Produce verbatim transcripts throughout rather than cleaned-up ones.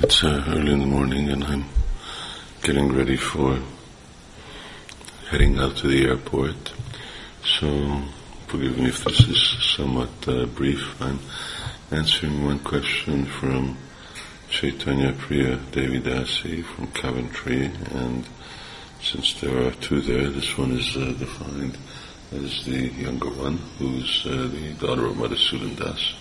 It's uh, early in the morning and I'm getting ready for heading out to the airport. So forgive me if this is somewhat uh, brief. I'm answering one question from Chaitanya Priya Devi Dasi from Coventry, and since there are two there, this one is uh, defined as the younger one, who's uh, the daughter of Madhusudan Das.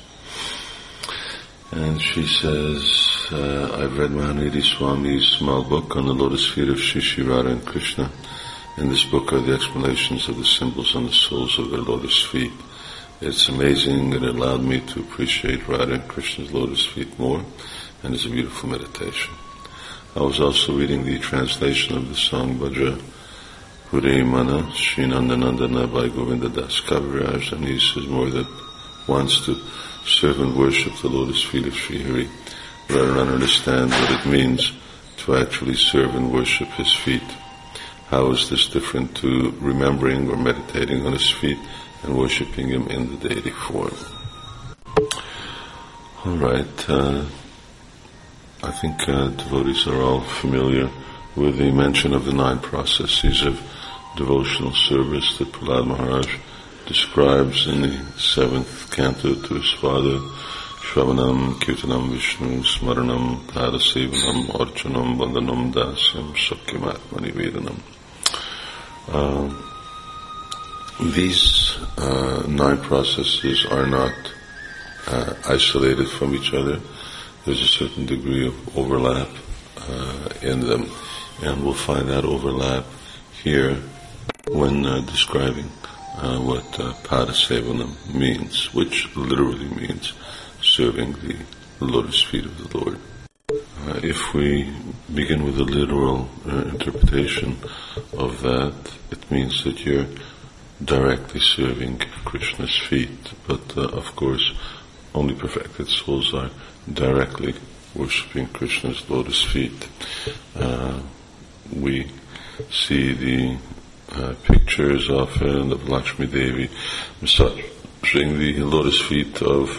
And she says, uh, I've read Mahanidhi Swami's small book on the lotus feet of Shri Shri Radha and Krishna. In this book are the explanations of the symbols on the soles of their lotus feet. It's amazing, and it allowed me to appreciate Radha and Krishna's lotus feet more, and it's a beautiful meditation. I was also reading the translation of the song Bhaja Hare Mana Shri Nandanandana by Govinda Das Kaviraj, and he says more that wants to serve and worship the lotus feet of Sri Hari, rather than understand what it means to actually serve and worship his feet. How is this different to remembering or meditating on his feet and worshipping him in the deity form? Alright, uh, I think uh, devotees are all familiar with the mention of the nine processes of devotional service that Prahlad Maharaj describes in the seventh canto to his father: Shravanam, Kirtanam, Vishnu, Smaranam, Padasevanam, Archanam, Vandanam, Dasyam, Sakyamatmani Vedanam. Uh, these uh, nine processes are not uh, isolated from each other. There's a certain degree of overlap uh, in them, and we'll find that overlap here when uh, describing Uh, what uh, Padasevanam means, which literally means serving the lotus feet of the Lord. Uh, if we begin with a literal uh, interpretation of that, it means that you're directly serving Krishna's feet, but uh, of course only perfected souls are directly worshipping Krishna's lotus feet. Uh, we see the Uh, pictures often of Lakshmi Devi massaging the lotus feet of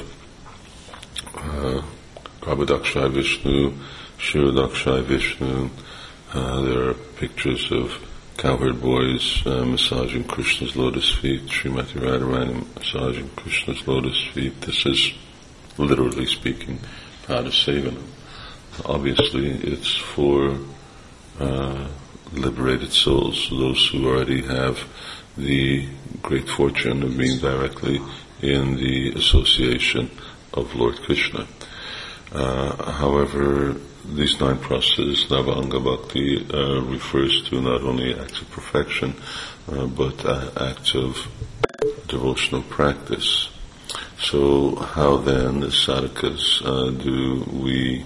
uh, Garbhodakshai Vishnu, Kshirodakshai Vishnu. Uh, there are pictures of cowherd boys uh, massaging Krishna's lotus feet, Srimati Radharani massaging Krishna's lotus feet. This is, literally speaking, Padasevanam. Obviously, it's for uh, liberated souls, those who already have the great fortune of being directly in the association of Lord Krishna. Uh, however, these nine processes, Navanga Bhakti, uh, refers to not only acts of perfection, uh, but uh, acts of devotional practice. So how then, as sadhakas, uh, do we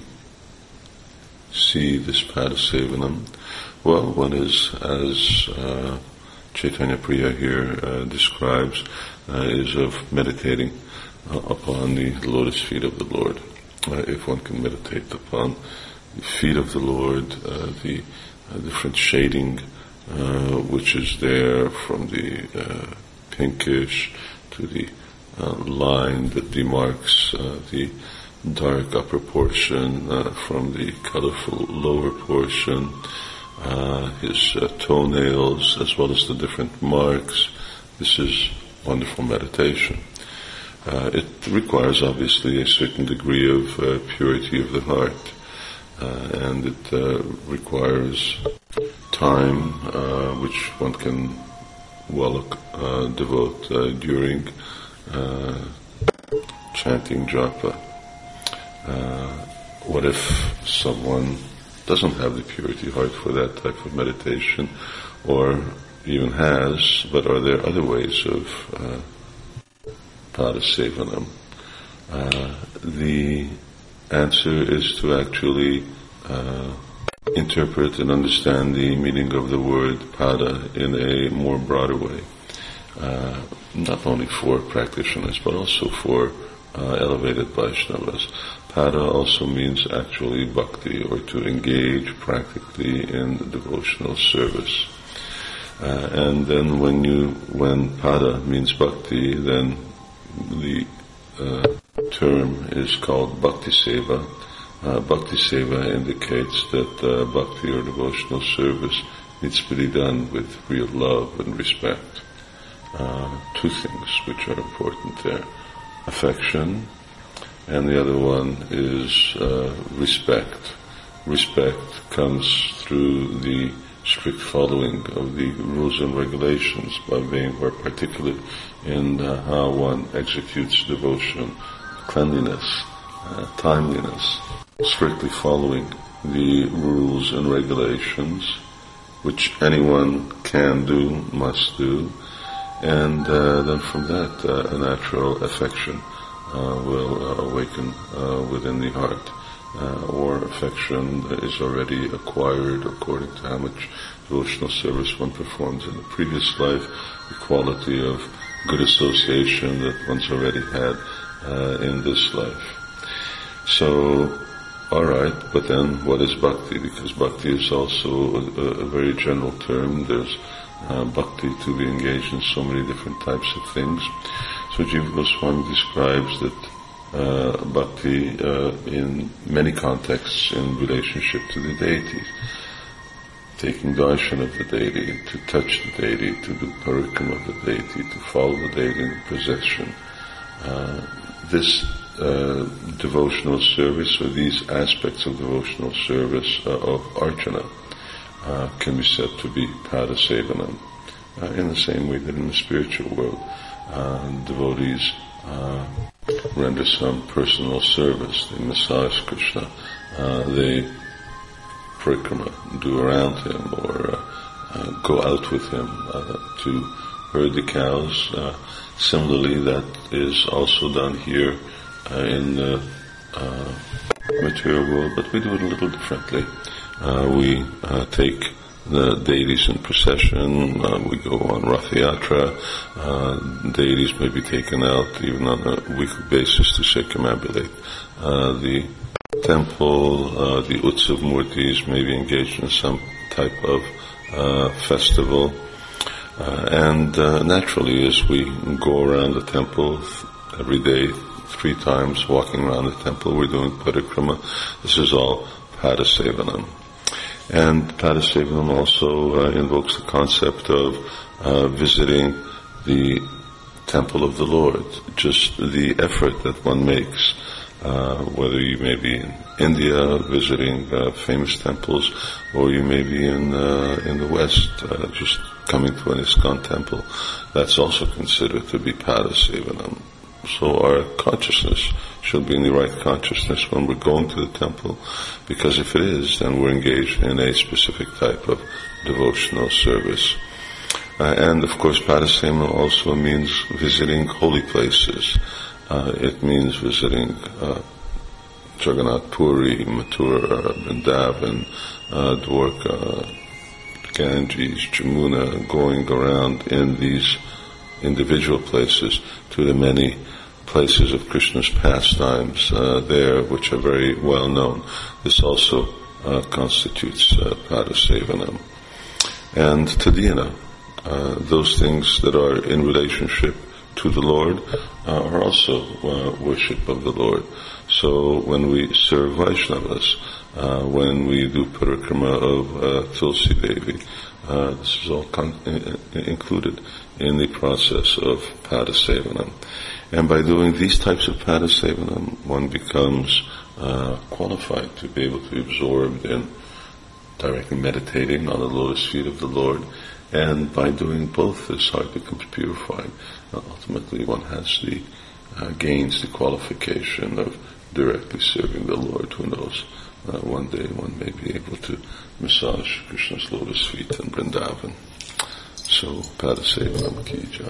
see this Padasevanam? Well, one is, as uh, Chaitanya Priya here uh, describes, uh, is of meditating uh, upon the lotus feet of the Lord. Uh, if one can meditate upon the feet of the Lord, uh, the uh, different shading uh, which is there, from the uh, pinkish to the uh, line that demarks uh, the dark upper portion uh, from the colorful lower portion, Uh, his uh, toenails, as well as the different marks. This is wonderful meditation. Uh, it requires, obviously, a certain degree of uh, purity of the heart, uh, and it uh, requires time, uh, which one can well uh, devote uh, during uh, chanting japa. Uh, what if someone doesn't have the purity heart for that type of meditation, or even has, but are there other ways of uh, Padasevanam? Uh, the answer is to actually uh, interpret and understand the meaning of the word Pada in a more broader way, uh, not only for practitioners, but also for uh, elevated Vaishnavas. Pada also means actually bhakti, or to engage practically in the devotional service. Uh, and then when you, when pada means bhakti, then the uh, term is called bhakti seva, Uh, Bhakti Seva indicates that uh, bhakti or devotional service needs to be done with real love and respect. Uh, two things which are important there. Affection, and the other one is uh, respect. Respect comes through the strict following of the rules and regulations by being more particular in uh, how one executes devotion, cleanliness, uh, timeliness, strictly following the rules and regulations, which anyone can do, must do, and uh, then from that uh, a natural affection uh, will uh, awaken uh, within the heart. Uh, or affection is already acquired according to how much devotional service one performs in the previous life, the quality of good association that one's already had uh, in this life. So, alright, but then what is bhakti? Because bhakti is also a, a very general term. There's uh, bhakti to be engaged in so many different types of things. So Jiva Goswami describes that Uh, bhakti uh, in many contexts in relationship to the deities. Taking darshan of the deity, to touch the deity, to do parikrama of the deity, to follow the deity in the procession. Uh, this uh, devotional service, or these aspects of devotional service uh, of archana, uh, can be said to be padasevanam. Uh, in the same way that in the spiritual world, uh, devotees uh, render some personal service. They massage Krishna, uh, they parikrama, do around him, or uh, uh, go out with him uh, to herd the cows. Uh, similarly, that is also done here uh, in the uh, material world, but we do it a little differently. Uh, we uh, take the deities in procession, uh, we go on Rath Yatra, uh, deities may be taken out even on a weekly basis to circumambulate uh, the temple, uh, the Utsav Murtis may be engaged in some type of uh, festival, uh, and uh, naturally as we go around the temple every day, three times walking around the temple, we're doing parikrama. This is all padasevanam. And padasevanam also uh, invokes the concept of uh, visiting the temple of the Lord, just the effort that one makes, uh, whether you may be in India visiting uh, famous temples, or you may be in uh, in the West uh, just coming to an ISKCON temple. That's also considered to be padasevanam. So our consciousness should be in the right consciousness when we're going to the temple, because if it is, then we're engaged in a specific type of devotional service. Uh, and of course, padasevanam also means visiting holy places. Uh, it means visiting uh, Jagannath Puri, Mathura, Vrindavan, uh, Dwarka, Ganges, Jamuna, going around in these individual places to the many places of Krishna's pastimes uh, there, which are very well known. This also uh, constitutes uh, padasevanam. And tadina, uh, those things that are in relationship to the Lord uh, are also uh, worship of the Lord. So when we serve Vaishnavas, uh, when we do parikrama of uh, Tulsi Devi, uh, this is all con- included in the process of padasevanam. And by doing these types of padasevanam, one becomes uh, qualified to be able to be absorbed in directly meditating on the lotus feet of the Lord. And by doing both, his heart becomes purified. Uh, ultimately, one has the uh, gains the qualification of directly serving the Lord. Who knows? Uh, one day, one may be able to massage Krishna's lotus feet in Vrindavan. So, padasevanam ki jai.